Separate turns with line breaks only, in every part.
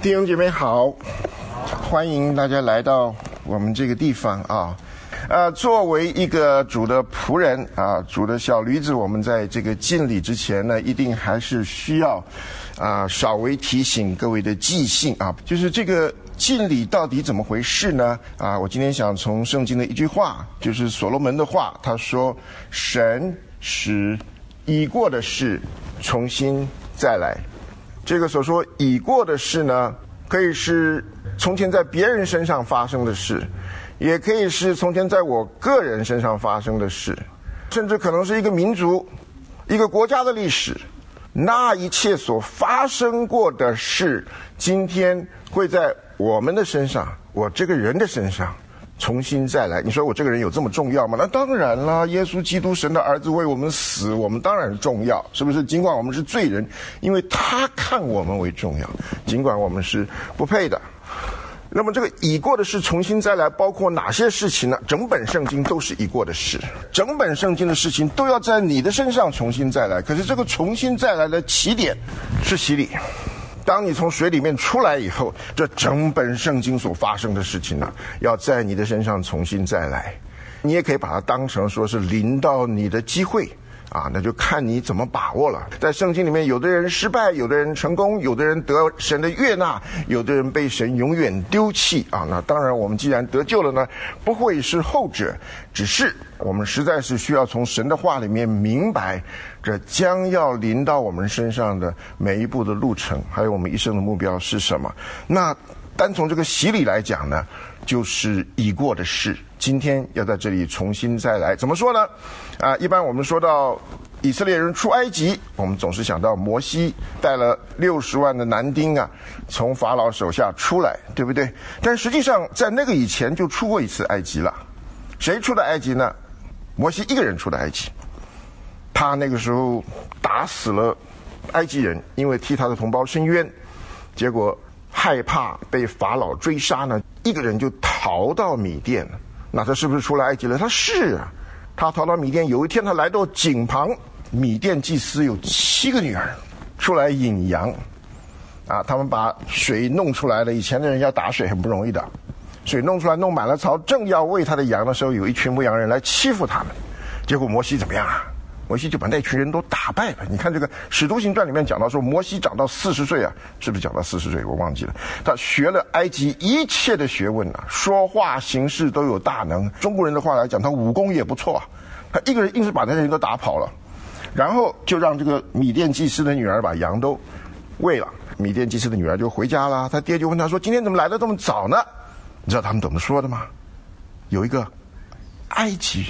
弟兄姐妹好，欢迎大家来到我们这个地方啊。作为一个主的仆人啊，主的小驴子，我们在这个敬礼之前呢，一定还是需要稍微提醒各位的记性啊，就是这个敬礼到底怎么回事呢？我今天想从圣经的一句话，就是所罗门的话，他说：“神使已过的事重新再来。”这个所说已过的事呢，可以是从前在别人身上发生的事，也可以是从前在我个人身上发生的事，甚至可能是一个民族、一个国家的历史。那一切所发生过的事，今天会在我们的身上，我这个人的身上重新再来。你说我这个人有这么重要吗？那当然啦，耶稣基督神的儿子为我们死，我们当然重要，是不是？尽管我们是罪人，因为他看我们为重要，尽管我们是不配的。那么这个已过的事重新再来，包括哪些事情呢？整本圣经都是已过的事，整本圣经的事情都要在你的身上重新再来。可是这个重新再来的起点是洗礼。当你从水里面出来以后，这整本圣经所发生的事情呢，要在你的身上重新再来。你也可以把它当成说是临到你的机会那就看你怎么把握了。在圣经里面，有的人失败，有的人成功，有的人得神的悦纳，有的人被神永远丢弃那当然我们既然得救了呢，不会是后者，只是我们实在是需要从神的话里面明白这将要临到我们身上的每一步的路程，还有我们一生的目标是什么。那单从这个洗礼来讲呢，就是已过的事，今天要在这里重新再来。怎么说呢？一般我们说到以色列人出埃及，我们总是想到摩西带了60万的男丁从法老手下出来，对不对？但实际上在那个以前就出过一次埃及了。谁出的埃及呢？摩西一个人出的埃及。他那个时候打死了埃及人，因为替他的同胞伸冤，结果害怕被法老追杀呢，一个人就逃到米甸了。那他是不是出了埃及了？他是啊。他逃到米甸，有一天他来到井旁，米甸祭司有7个女儿出来引羊他们把水弄出来了。以前的人要打水很不容易的，水弄出来弄满了槽，正要喂他的羊的时候，有一群牧羊人来欺负他们。结果摩西怎么样摩西就把那群人都打败了。你看这个《使徒行传》里面讲到说，摩西长到40岁是不是讲到40岁？我忘记了。他学了埃及一切的学问说话行事都有大能。中国人的话来讲，他武功也不错他一个人硬是把那些人都打跑了，然后就让这个米甸祭司的女儿把羊都喂了。米甸祭司的女儿就回家了，他爹就问他说：“今天怎么来得这么早呢？”你知道他们怎么说的吗？有一个埃及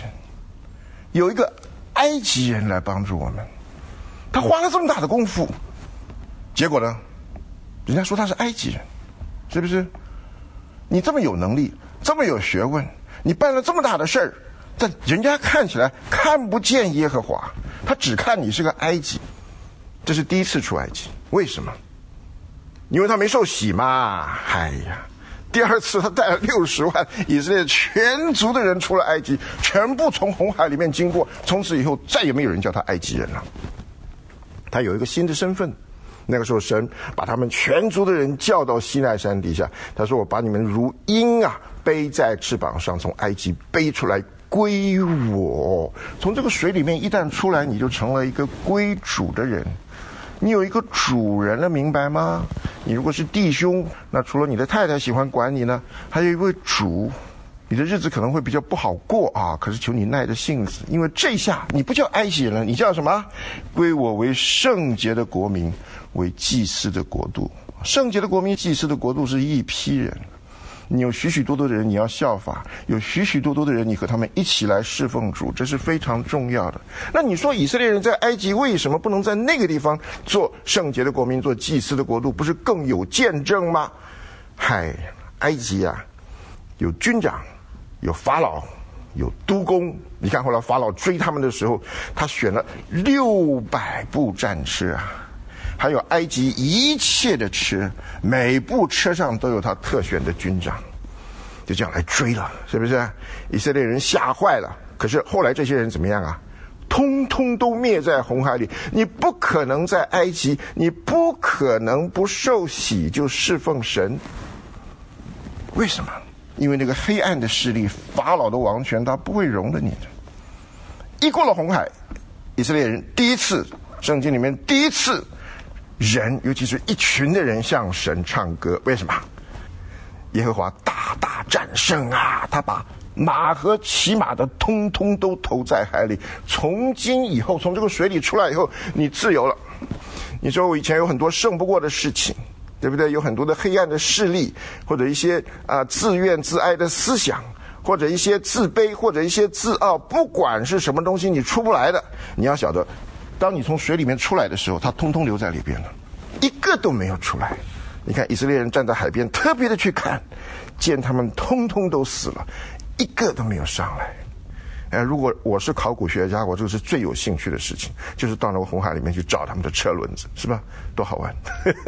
人来帮助我们，他花了这么大的功夫，结果呢，人家说他是埃及人，是不是？你这么有能力，这么有学问，你办了这么大的事儿，但人家看起来看不见耶和华，他只看你是个埃及。这是第一次出埃及，为什么？因为他没受洗嘛。第二次他带了60万以色列全族的人出了埃及，全部从红海里面经过，从此以后再也没有人叫他埃及人了。他有一个新的身份。那个时候神把他们全族的人叫到西奈山底下，他说：“我把你们如鹰背在翅膀上，从埃及背出来归我。”从这个水里面一旦出来，你就成了一个归主的人。你有一个主人了，明白吗？你如果是弟兄，那除了你的太太喜欢管你呢，还有一位主。你的日子可能会比较不好过可是求你耐着性子，因为这下你不叫埃及人了，你叫什么？归我为圣洁的国民，为祭司的国度。圣洁的国民，祭司的国度是一批人。你有许许多多的人你要效法，有许许多多的人你和他们一起来侍奉主，这是非常重要的。那你说以色列人在埃及为什么不能在那个地方做圣洁的国民，做祭司的国度，不是更有见证吗？埃及有军长，有法老，有督工。你看后来法老追他们的时候，他选了600部战车还有埃及一切的车，每部车上都有他特选的军长，就这样来追了，是不是？以色列人吓坏了。可是后来这些人怎么样通通都灭在红海里。你不可能在埃及，你不可能不受洗就侍奉神。为什么？因为那个黑暗的势力，法老的王权，他不会容忍你的。一过了红海，以色列人第一次，圣经里面第一次，人尤其是一群的人向神唱歌。为什么？耶和华大大战胜啊！他把马和骑马的通通都投在海里。从今以后，从这个水里出来以后，你自由了。你说我以前有很多胜不过的事情，对不对？有很多的黑暗的势力，或者一些自怨自哀的思想，或者一些自卑，或者一些自傲，不管是什么东西，你出不来的，你要晓得，当你从水里面出来的时候，它通通留在里边了，一个都没有出来。你看以色列人站在海边，特别的去看，见他们通通都死了，一个都没有上来。如果我是考古学家，我这个是最有兴趣的事情，就是到那个红海里面去找他们的车轮子，是吧？多好玩！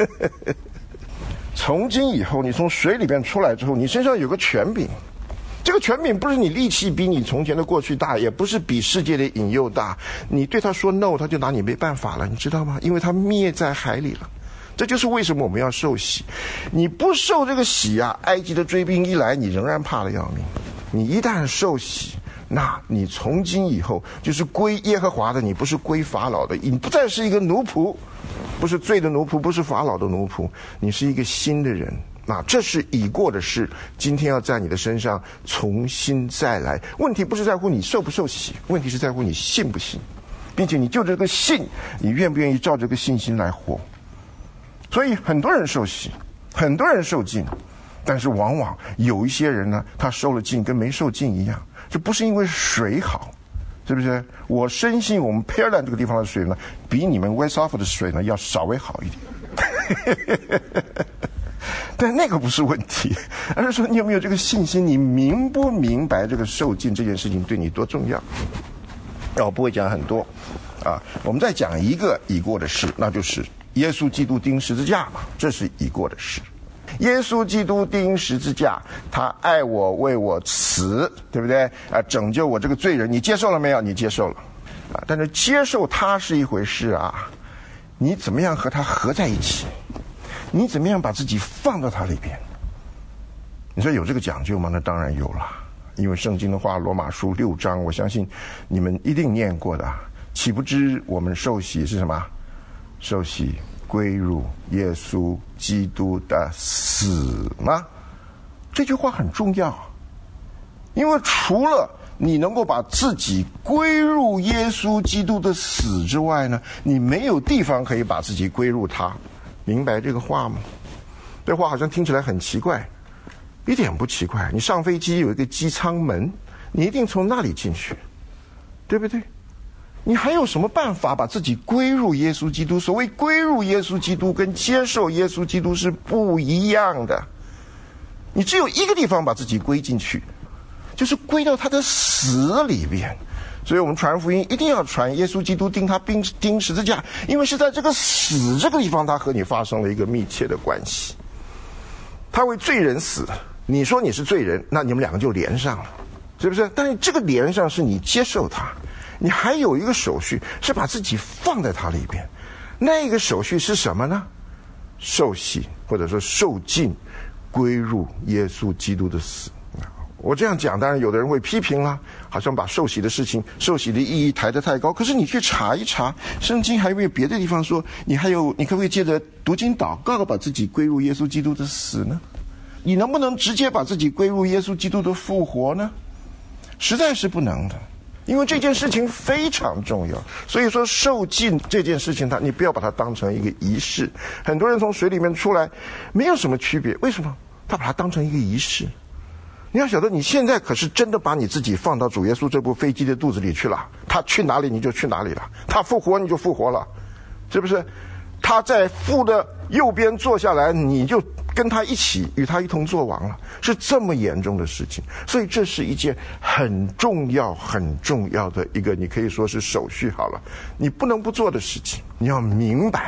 从今以后，你从水里边出来之后，你身上有个权柄。这个权柄不是你力气比你从前的过去大，也不是比世界的引诱大。你对他说 no， 他就拿你没办法了，你知道吗？因为他灭在海里了。这就是为什么我们要受洗。你不受这个洗啊，埃及的追兵一来，你仍然怕得要命。你一旦受洗，那你从今以后就是归耶和华的，你不是归法老的，你不再是一个奴仆，不是罪的奴仆，不是法老的奴仆，你是一个新的人。那这是已过的事，今天要在你的身上重新再来。问题不是在乎你受不受洗，问题是在乎你信不信，并且你就这个信，你愿不愿意照这个信心来活。所以很多人受洗，很多人受浸，但是往往有一些人呢，他受了浸跟没受浸一样。这不是因为水好，是不是？我深信我们 Pearland 这个地方的水呢，比你们 West Offa 的水呢要稍微好一点。但那个不是问题，而是说你有没有这个信心，你明不明白这个受浸这件事情对你多重要。我不会讲很多我们再讲一个已过的事，那就是耶稣基督钉十字架嘛，这是已过的事。耶稣基督钉十字架，他爱我，为我死，对不对？拯救我这个罪人，你接受了没有？你接受了但是接受他是一回事你怎么样和他合在一起？你怎么样把自己放到他里边？你说有这个讲究吗？那当然有了，因为圣经的话，罗马书6章，我相信你们一定念过的。岂不知我们受洗是什么？受洗归入耶稣基督的死吗？这句话很重要，因为除了你能够把自己归入耶稣基督的死之外呢，你没有地方可以把自己归入他。明白这个话吗？这话好像听起来很奇怪，一点不奇怪。你上飞机有一个机舱门，你一定从那里进去，对不对？你还有什么办法把自己归入耶稣基督？所谓归入耶稣基督跟接受耶稣基督是不一样的。你只有一个地方把自己归进去，就是归到他的死里边。所以我们传福音一定要传耶稣基督钉十字架，因为是在这个死这个地方，他和你发生了一个密切的关系。他为罪人死，你说你是罪人，那你们两个就连上了，是不是？但是这个连上是你接受他，你还有一个手续是把自己放在他里边。那个手续是什么呢？受洗，或者说受浸，归入耶稣基督的死。我这样讲，当然有的人会批评啦，好像把受洗的事情、受洗的意义抬得太高。可是你去查一查，圣经还有没有别的地方说，你可不可以借着读经祷告把自己归入耶稣基督的死呢？你能不能直接把自己归入耶稣基督的复活呢？实在是不能的，因为这件事情非常重要。所以说受浸这件事情，你不要把它当成一个仪式。很多人从水里面出来没有什么区别，为什么？他把它当成一个仪式。你要晓得，你现在可是真的把你自己放到主耶稣这部飞机的肚子里去了，他去哪里你就去哪里了，他复活你就复活了，是不是？他在父的右边坐下来，你就跟他一起与他一同作王了，是这么严重的事情。所以这是一件很重要很重要的一个，你可以说是手续好了，你不能不做的事情。你要明白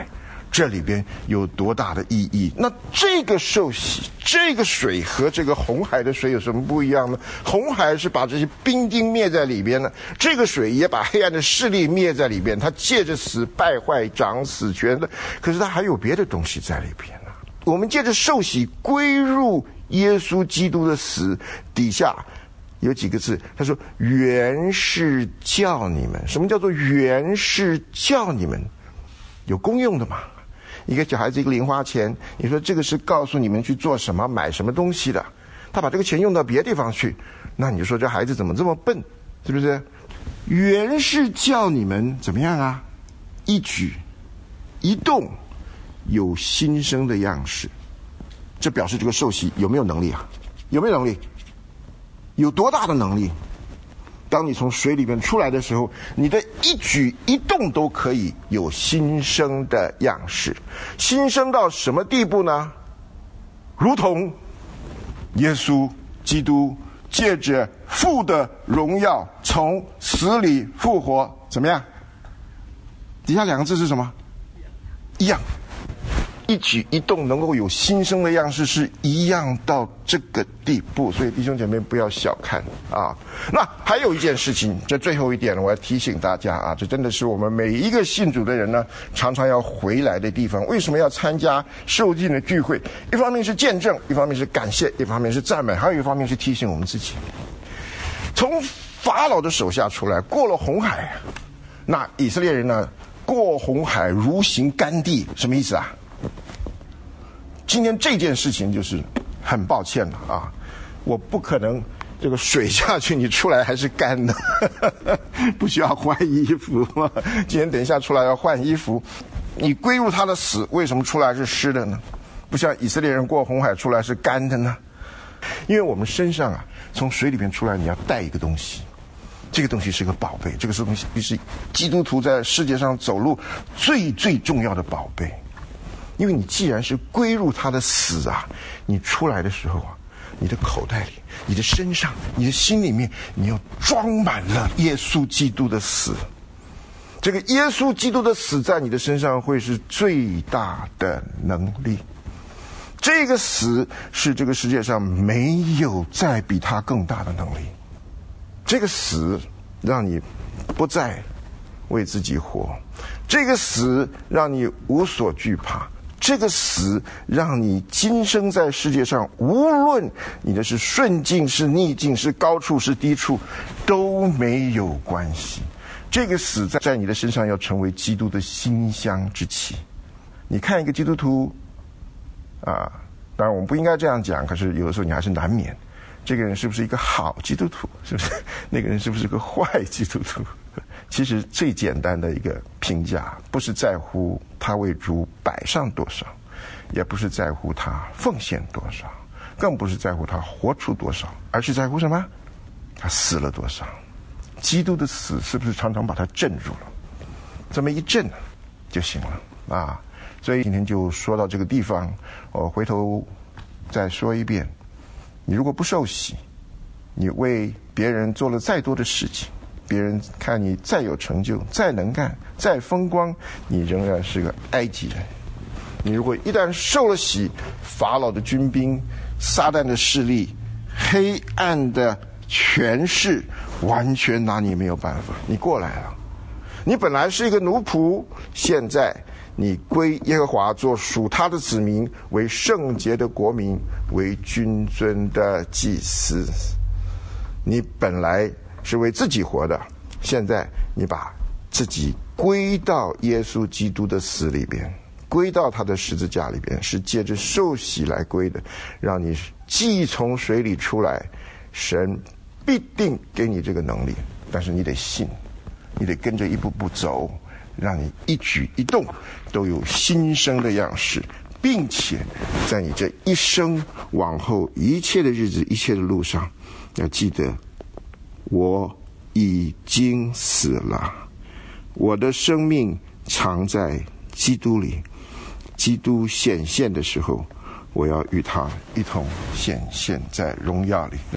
这里边有多大的意义。那这个受洗，这个水和这个红海的水有什么不一样呢？红海是把这些兵丁灭在里边呢，这个水也把黑暗的势力灭在里边，它借着死败坏掌死权的，可是它还有别的东西在里边呢。我们借着受洗归入耶稣基督的死，底下有几个字，他说原是叫你们。什么叫做原是叫你们？有功用的嘛。一个小孩子一个零花钱，你说这个是告诉你们去做什么买什么东西的，他把这个钱用到别的地方去，那你就说这孩子怎么这么笨，是不是？原是叫你们怎么样啊？一举一动有新生的样式。这表示这个受洗有没有能力啊？有没有能力？有多大的能力？当你从水里面出来的时候，你的一举一动都可以有新生的样式。新生到什么地步呢？如同耶稣基督借着父的荣耀从死里复活，怎么样？底下两个字是什么？一样。一举一动能够有新生的样式，是一样到这个地步。所以弟兄姐妹不要小看啊。那还有一件事情，这最后一点我要提醒大家啊，这真的是我们每一个信主的人呢常常要回来的地方。为什么要参加受浸的聚会？一方面是见证，一方面是感谢，一方面是赞美，还有一方面是提醒我们自己。从法老的手下出来，过了红海，那以色列人呢过红海如行干地，什么意思啊？今天这件事情就是很抱歉了啊，我不可能这个水下去你出来还是干的，不需要换衣服。今天等一下出来要换衣服，你归入他的死，为什么出来是湿的呢？不像以色列人过红海出来是干的呢？因为我们身上啊，从水里面出来你要带一个东西，这个东西是个宝贝，这个东西是基督徒在世界上走路最重要的宝贝。因为你既然是归入他的死啊，你出来的时候啊，你的口袋里、你的身上、你的心里面，你要装满了耶稣基督的死。这个耶稣基督的死在你的身上会是最大的能力。这个死是这个世界上没有再比他更大的能力。这个死让你不再为自己活，这个死让你无所惧怕，这个死让你今生在世界上，无论你的是顺境是逆境是高处是低处，都没有关系。这个死在你的身上要成为基督的馨香之气。你看一个基督徒啊，当然我们不应该这样讲，可是有的时候你还是难免，这个人是不是一个好基督徒，是不是那个人是不是个坏基督徒。其实最简单的一个评价，不是在乎他为主摆上多少，也不是在乎他奉献多少，更不是在乎他活出多少，而是在乎什么？他死了多少。基督的死是不是常常把他镇住了？这么一镇就行了啊！所以今天就说到这个地方，我回头再说一遍，你如果不受洗，你为别人做了再多的事情，别人看你再有成就，再能干，再风光，你仍然是个埃及人。你如果一旦受了洗，法老的军兵、撒旦的势力、黑暗的权势完全拿你没有办法。你过来了，你本来是一个奴仆，现在你归耶和华，做属他的子民，为圣洁的国民，为君尊的祭司。你本来是为自己活的，现在你把自己归到耶稣基督的死里边，归到他的十字架里边，是借着受洗来归的。让你既从水里出来，神必定给你这个能力，但是你得信，你得跟着一步步走，让你一举一动都有新生的样式，并且在你这一生往后一切的日子、一切的路上，要记得我已经死了，我的生命藏在基督里，基督显现的时候，我要与他一同显现在荣耀里。